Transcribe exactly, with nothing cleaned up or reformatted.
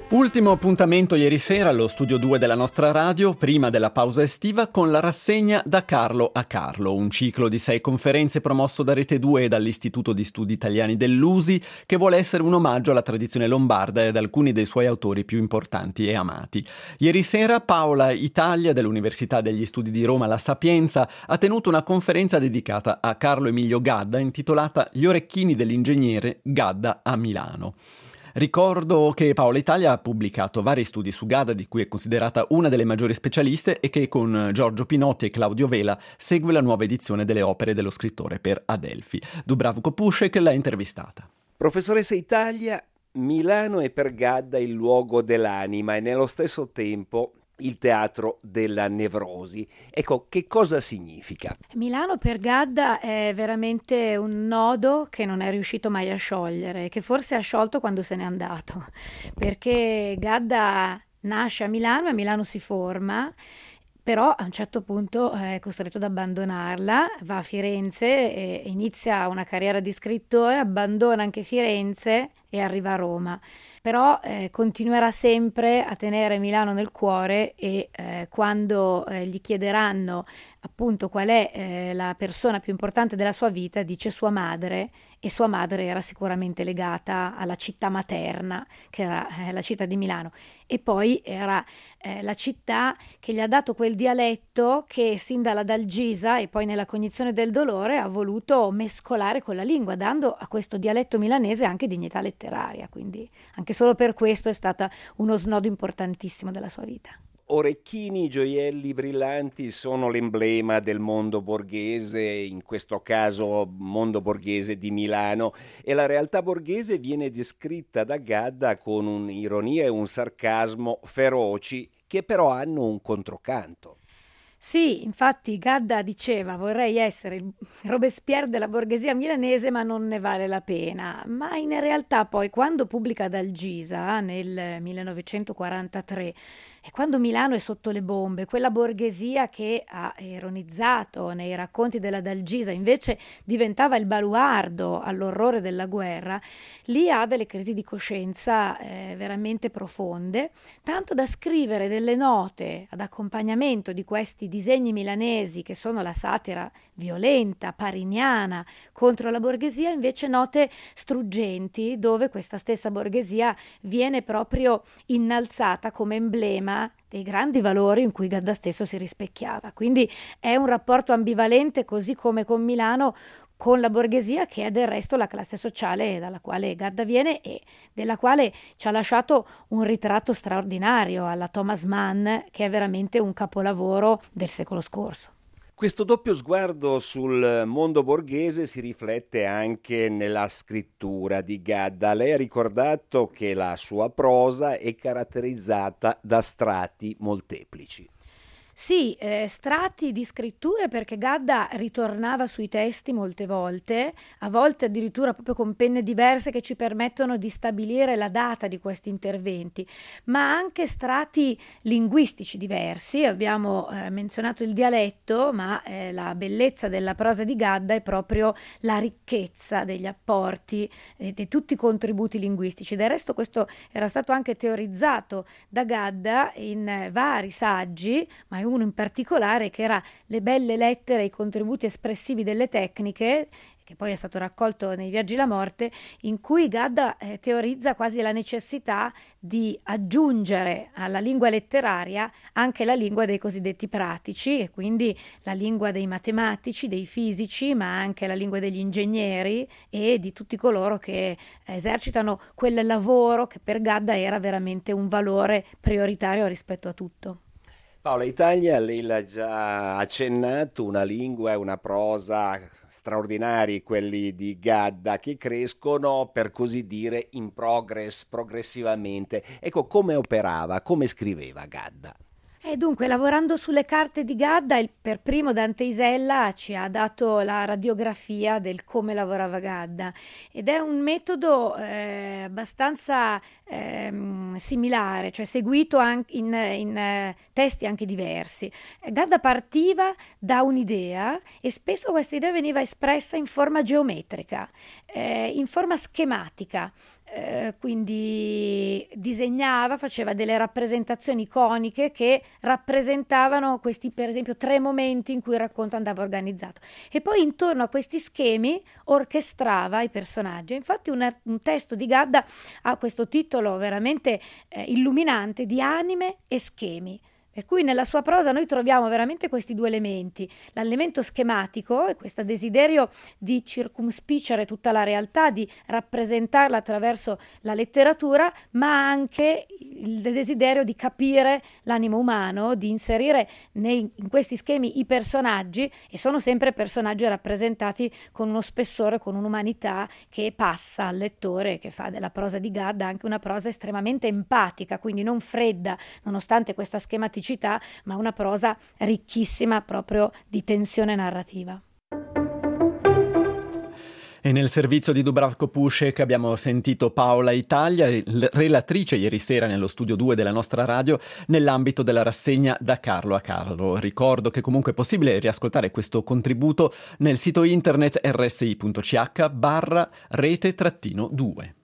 Ultimo appuntamento ieri sera allo studio due della nostra radio, prima della pausa estiva, con la rassegna Da Carlo a Carlo, un ciclo di sei conferenze promosso da Rete due e dall'Istituto di Studi Italiani dell'U S I, che vuole essere un omaggio alla tradizione lombarda e ad alcuni dei suoi autori più importanti e amati. Ieri sera Paola Italia dell'Università degli Studi di Roma La Sapienza ha tenuto una conferenza dedicata a Carlo Emilio Gadda intitolata Gli orecchini dell'ingegnere Gadda a Milano. Ricordo che Paola Italia ha pubblicato vari studi su Gadda, di cui è considerata una delle maggiori specialiste, e che con Giorgio Pinotti e Claudio Vela segue la nuova edizione delle opere dello scrittore per Adelphi. Dubravko Pušek l'ha intervistata. Professoressa Italia, Milano è per Gadda il luogo dell'anima e nello stesso tempo il teatro della nevrosi. Ecco, che cosa significa? Milano per Gadda è veramente un nodo che non è riuscito mai a sciogliere, che forse ha sciolto quando se n'è andato, perché Gadda nasce a Milano e a Milano si forma, però a un certo punto è costretto ad abbandonarla, va a Firenze e inizia una carriera di scrittore, abbandona anche Firenze e arriva a Roma. Però eh, continuerà sempre a tenere Milano nel cuore e eh, quando eh, gli chiederanno appunto qual è eh, la persona più importante della sua vita, dice sua madre, e sua madre era sicuramente legata alla città materna, che era eh, la città di Milano, e poi era eh, la città che gli ha dato quel dialetto che sin dalla Dalgisa e poi nella cognizione del dolore ha voluto mescolare con la lingua, dando a questo dialetto milanese anche dignità letteraria, quindi anche solo per questo è stata uno snodo importantissimo della sua vita. Orecchini, gioielli brillanti sono l'emblema del mondo borghese, in questo caso mondo borghese di Milano, e la realtà borghese viene descritta da Gadda con un'ironia e un sarcasmo feroci che però hanno un controcanto. Sì, infatti Gadda diceva vorrei essere il Robespierre della borghesia milanese ma non ne vale la pena, ma in realtà poi quando pubblica Dalgisa nel millenovecentoquarantatré e quando Milano è sotto le bombe, quella borghesia che ha ironizzato nei racconti della Dalgisa invece diventava il baluardo all'orrore della guerra, lì ha delle crisi di coscienza eh, veramente profonde, tanto da scrivere delle note ad accompagnamento di questi disegni milanesi che sono la satira violenta, pariniana contro la borghesia, invece note struggenti dove questa stessa borghesia viene proprio innalzata come emblema dei grandi valori in cui Gadda stesso si rispecchiava. Quindi è un rapporto ambivalente, così come con Milano, con la borghesia, che è del resto la classe sociale dalla quale Gadda viene e della quale ci ha lasciato un ritratto straordinario alla Thomas Mann, che è veramente un capolavoro del secolo scorso. Questo doppio sguardo sul mondo borghese si riflette anche nella scrittura di Gadda. Lei ha ricordato che la sua prosa è caratterizzata da strati molteplici. Sì, eh, strati di scritture, perché Gadda ritornava sui testi molte volte, a volte addirittura proprio con penne diverse che ci permettono di stabilire la data di questi interventi, ma anche strati linguistici diversi. Abbiamo eh, menzionato il dialetto, ma eh, la bellezza della prosa di Gadda è proprio la ricchezza degli apporti e di tutti i contributi linguistici. Del resto questo era stato anche teorizzato da Gadda in eh, vari saggi, ma uno in particolare che era Le belle lettere e i contributi espressivi delle tecniche, che poi è stato raccolto nei Viaggi alla morte, in cui Gadda eh, teorizza quasi la necessità di aggiungere alla lingua letteraria anche la lingua dei cosiddetti pratici, e quindi la lingua dei matematici, dei fisici, ma anche la lingua degli ingegneri e di tutti coloro che esercitano quel lavoro che per Gadda era veramente un valore prioritario rispetto a tutto. Paola Italia, lei l'ha già accennato, una lingua e una prosa straordinari, quelli di Gadda, che crescono, per così dire, in progress, progressivamente. Ecco, come operava, come scriveva Gadda? E dunque, lavorando sulle carte di Gadda, il, per primo Dante Isella ci ha dato la radiografia del come lavorava Gadda, ed è un metodo eh, abbastanza eh, similare, cioè seguito anche in, in eh, testi anche diversi. Gadda partiva da un'idea e spesso questa idea veniva espressa in forma geometrica, eh, in forma schematica. eh, quindi disegnava, faceva delle rappresentazioni iconiche che rappresentavano questi, per esempio, tre momenti in cui il racconto andava organizzato. E poi intorno a questi schemi orchestrava i personaggi. Infatti un, un testo di Gadda ha questo titolo veramente eh, illuminante, di Anime e schemi. Per cui nella sua prosa noi troviamo veramente questi due elementi, l'elemento schematico e questo desiderio di circumspicere tutta la realtà, di rappresentarla attraverso la letteratura, ma anche il desiderio di capire l'animo umano, di inserire nei, in questi schemi i personaggi, e sono sempre personaggi rappresentati con uno spessore, con un'umanità che passa al lettore, che fa della prosa di Gadda anche una prosa estremamente empatica, quindi non fredda, nonostante questa schematicità, ma una prosa ricchissima proprio di tensione narrativa. E nel servizio di Dubravko Pušek abbiamo sentito Paola Italia, relatrice ieri sera nello studio due della nostra radio, nell'ambito della rassegna Da Carlo a Carlo. Ricordo che comunque è possibile riascoltare questo contributo nel sito internet r s i punto c h barra rete trattino due.